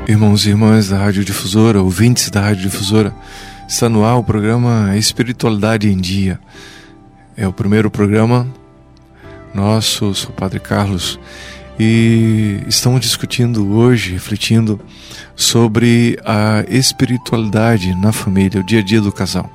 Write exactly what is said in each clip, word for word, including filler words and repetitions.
Irmãos e irmãs da Rádio Difusora, ouvintes da Rádio Difusora, está no ar o programa Espiritualidade em Dia. É o primeiro programa nosso, sou o Padre Carlos, e estamos discutindo hoje, refletindo sobre a espiritualidade na família, o dia a dia do casal.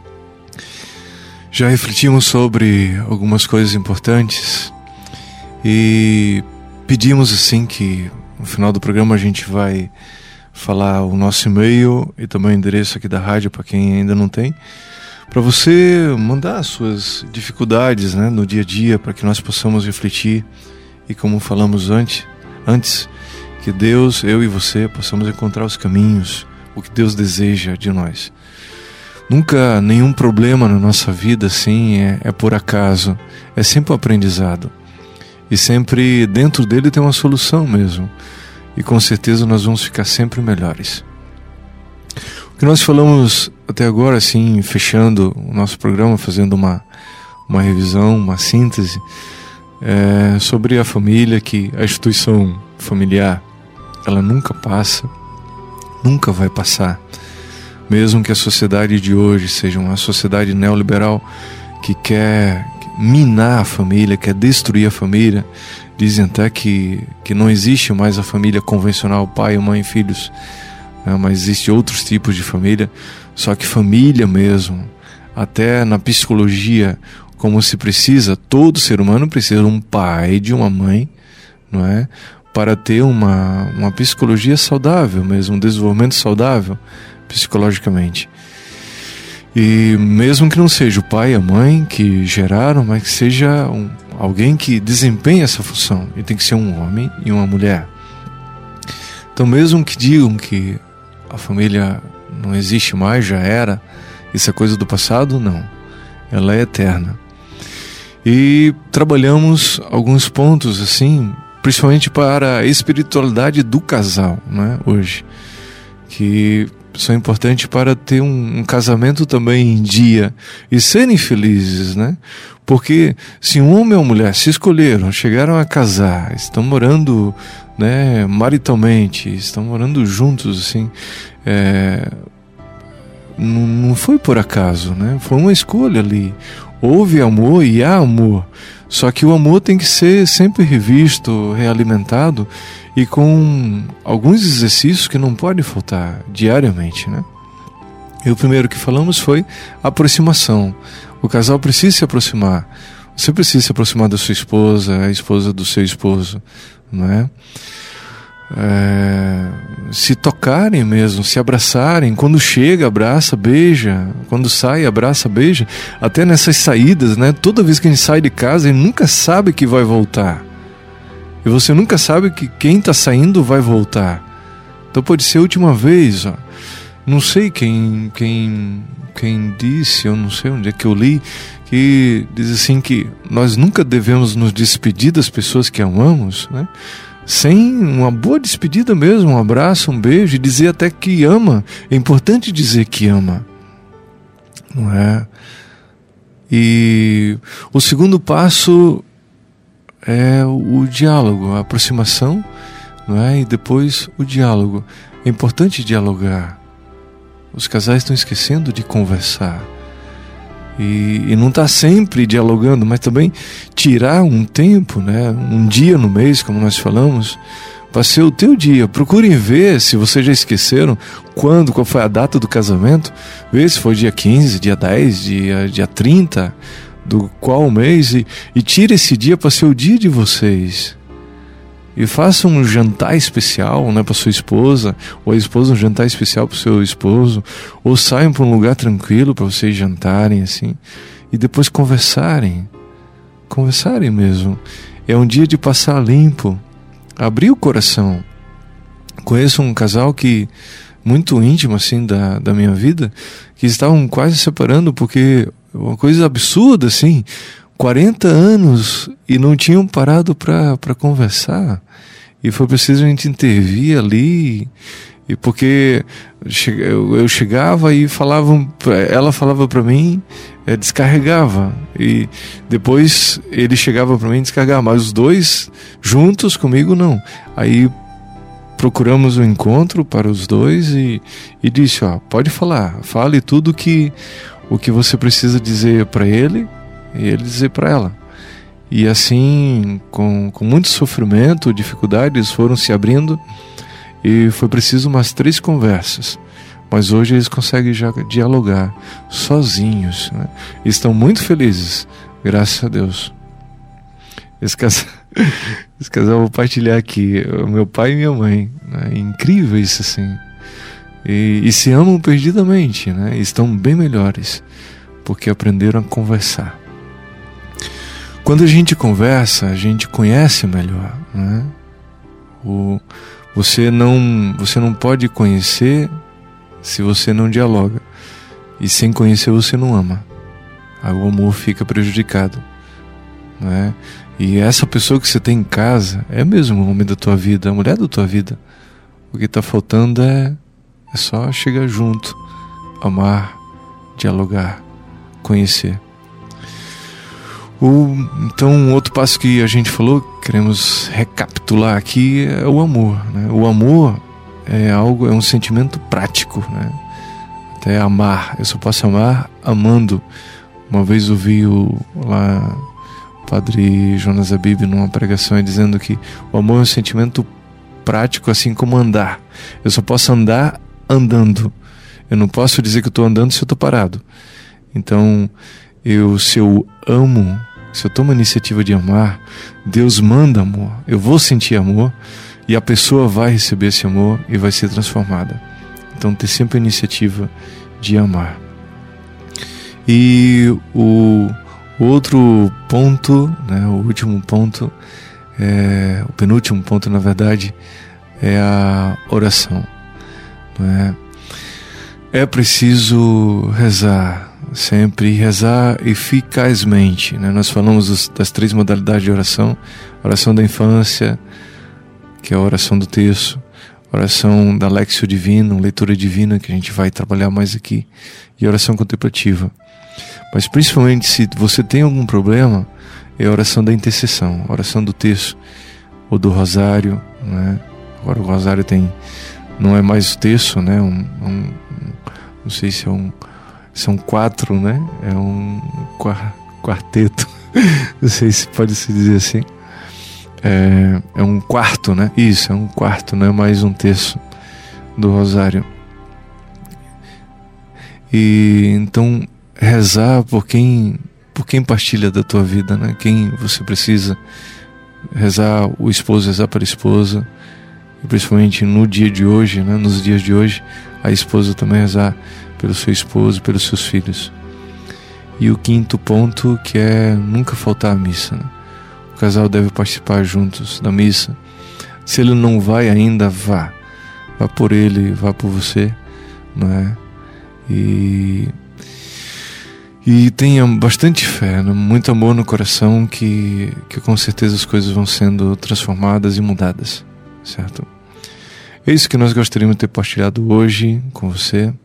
Já refletimos sobre algumas coisas importantes e pedimos assim que no final do programa a gente vai falar o nosso e-mail e também o endereço aqui da rádio para quem ainda não tem, para você mandar as suas dificuldades, né, no dia a dia, para que nós possamos refletir e, como falamos antes, antes, que Deus, eu e você, possamos encontrar os caminhos, o que Deus deseja de nós. Nunca nenhum problema na nossa vida assim é, é por acaso, é sempre um aprendizado. E sempre dentro dele tem uma solução mesmo. E com certeza nós vamos ficar sempre melhores. O que nós falamos até agora, assim, fechando o nosso programa, fazendo uma, uma revisão, uma síntese, é sobre a família, que a instituição familiar, ela nunca passa, nunca vai passar. Mesmo que a sociedade de hoje seja uma sociedade neoliberal que quer minar a família, quer destruir a família. Dizem até que, que não existe mais a família convencional, pai, mãe e filhos, né? Mas existe outros tipos de família. Só que família mesmo, até na psicologia, como se precisa, todo ser humano precisa de um pai, de uma mãe, não é? Para ter uma, uma psicologia saudável mesmo, um desenvolvimento saudável psicologicamente. E mesmo que não seja o pai e a mãe que geraram, mas que seja um, alguém que desempenhe essa função. E tem que ser um homem e uma mulher. Então mesmo que digam que a família não existe mais, já era, isso é coisa do passado, não. Ela é eterna. E trabalhamos alguns pontos assim, principalmente para a espiritualidade do casal, né, hoje. Que são importantes para ter um, um casamento também em dia e serem felizes, né? Porque se um homem ou mulher se escolheram, chegaram a casar, estão morando, né, maritalmente, estão morando juntos, assim, é, não, não foi por acaso, né? Foi uma escolha ali. Houve amor e há amor. Só que o amor tem que ser sempre revisto, realimentado e com alguns exercícios que não podem faltar diariamente, né? E o primeiro que falamos foi aproximação. O casal precisa se aproximar. Você precisa se aproximar da sua esposa, a esposa do seu esposo, não é? É, se tocarem mesmo, se abraçarem. Quando chega, abraça, beija. Quando sai, abraça, beija. Até nessas saídas, né? Toda vez que a gente sai de casa, a gente nunca sabe que vai voltar. E você nunca sabe que quem está saindo vai voltar. Então pode ser a última vez. Ó. Não sei quem, quem, quem disse, eu não sei onde é que eu li, que diz assim que nós nunca devemos nos despedir das pessoas que amamos, né? Sem uma boa despedida mesmo, um abraço, um beijo, e dizer até que ama. É importante dizer que ama, não é? E o segundo passo é o, o diálogo, a aproximação, não é? E depois o diálogo. É importante dialogar. Os casais estão esquecendo de conversar. E, e não está sempre dialogando, mas também tirar um tempo, né, um dia no mês, como nós falamos, para ser o teu dia. Procurem ver, se vocês já esqueceram, quando, qual foi a data do casamento, ver se foi dia quinze, dia dez, dia, dia trinta, do qual mês, e, e tire esse dia para ser o dia de vocês. E faça um jantar especial, né, para sua esposa, ou a esposa um jantar especial para o seu esposo, ou saiam para um lugar tranquilo para vocês jantarem assim, e depois conversarem, conversarem mesmo. É um dia de passar limpo, abrir o coração. Conheço um casal que muito íntimo assim da, da minha vida, que estavam quase separando porque uma coisa absurda assim, quarenta anos e não tinham parado para para conversar. E foi preciso a gente intervir ali, e porque eu chegava e falava, ela falava para mim, é, descarregava, e depois ele chegava para mim e descarregava, mas os dois juntos comigo não. Aí procuramos um encontro para os dois e, e disse, ó, pode falar, fale tudo que, o que você precisa dizer para ele e ele dizer para ela. E assim, com, com muito sofrimento, dificuldades, foram se abrindo e foi preciso umas três conversas. Mas hoje eles conseguem já dialogar sozinhos, né? E estão muito felizes, graças a Deus. Esse casal, esse casal eu vou partilhar aqui, meu pai e minha mãe, né? É incrível isso assim. E, e se amam perdidamente, né? E estão bem melhores, porque aprenderam a conversar. Quando a gente conversa, a gente conhece melhor, né? O, você, não, você não pode conhecer se você não dialoga. E sem conhecer você não ama. Aí o amor fica prejudicado, né? E essa pessoa que você tem em casa é mesmo o homem da tua vida, a mulher da tua vida. O que está faltando é, é só chegar junto, amar, dialogar, conhecer. O, então, um outro passo que a gente falou, queremos recapitular aqui, é o amor, né? O amor é algo, é um sentimento prático, né? Até amar, eu só posso amar amando. Uma vez ouvi o, lá, o padre Jonas Abib numa pregação dizendo que o amor é um sentimento prático, assim como andar. Eu só posso andar andando. Eu não posso dizer que eu estou andando se eu estou parado. Então, eu, se eu amo, se eu tomo a iniciativa de amar, Deus manda amor. Eu vou sentir amor e a pessoa vai receber esse amor e vai ser transformada. Então, ter sempre a iniciativa de amar. E o outro ponto, né, o último ponto, é, o penúltimo ponto, na verdade, é a oração. Né? É preciso rezar. Sempre rezar eficazmente, né? Nós falamos dos, das três modalidades de oração: oração da infância, que é a oração do terço, oração da Lexio Divina, leitura divina, que a gente vai trabalhar mais aqui, e oração contemplativa. Mas principalmente se você tem algum problema, é a oração da intercessão, a oração do terço ou do rosário, né? Agora o rosário tem, não é mais o terço, né? Um, um, não sei se é um São quatro, né? É um quarteto. Não sei se pode se dizer assim. É, é um quarto, né? Isso, é um quarto, não é mais um terço do rosário. E então, rezar por quem, por quem partilha da tua vida, né? Quem você precisa. Rezar, o esposo rezar para a esposa. E principalmente no dia de hoje, né? Nos dias de hoje, a esposa também rezar pelo seu esposo, pelos seus filhos. E o quinto ponto, que é nunca faltar à missa, né? O casal deve participar juntos da missa. Se ele não vai ainda, vá. Vá por ele, vá por você, não é? E, e tenha bastante fé, né? Muito amor no coração, que, que com certeza as coisas vão sendo transformadas e mudadas, certo? É isso que nós gostaríamos de ter partilhado hoje com você.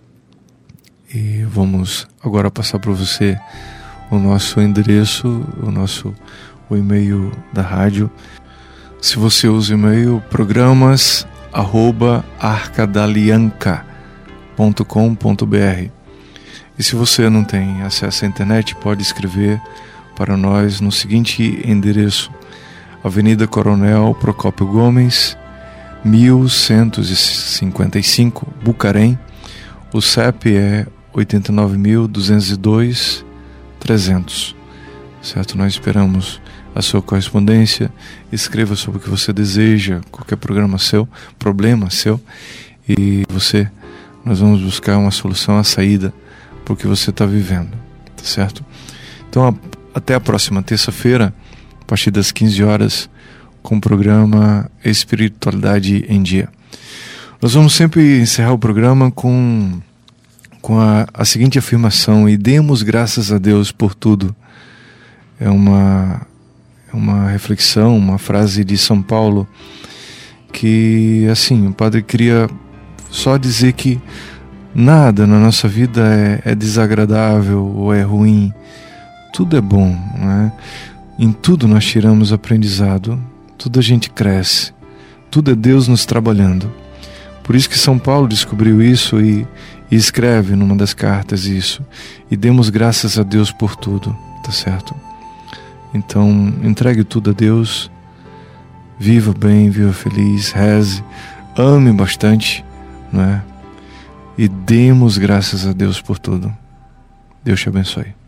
E vamos agora passar para você o nosso endereço, o nosso o e-mail da rádio. Se você usa o e-mail, programas arroba arcadalianca ponto com ponto br. E se você não tem acesso à internet, pode escrever para nós no seguinte endereço: Avenida Coronel Procópio Gomes, mil cento e cinquenta e cinco, Bucarém. O C E P é oitenta e nove mil duzentos e dois trezentos, certo? Nós esperamos a sua correspondência. Escreva sobre o que você deseja, qualquer programa seu, problema seu, e você, nós vamos buscar uma solução, a saída para o que você está vivendo, tá certo? Então, a, até a próxima terça-feira, a partir das quinze horas, com o programa Espiritualidade em Dia. Nós vamos sempre encerrar o programa com com a, a seguinte afirmação: e demos graças a Deus por tudo. É uma, é uma reflexão, uma frase de São Paulo, que assim, o padre queria só dizer que nada na nossa vida é, é desagradável ou é ruim. Tudo é bom, né? Em tudo nós tiramos aprendizado, tudo a gente cresce, tudo é Deus nos trabalhando. Por isso que São Paulo descobriu isso e, e escreve numa das cartas isso. E demos graças a Deus por tudo, tá certo? Então, entregue tudo a Deus. Viva bem, viva feliz, reze, ame bastante, não é? E demos graças a Deus por tudo. Deus te abençoe.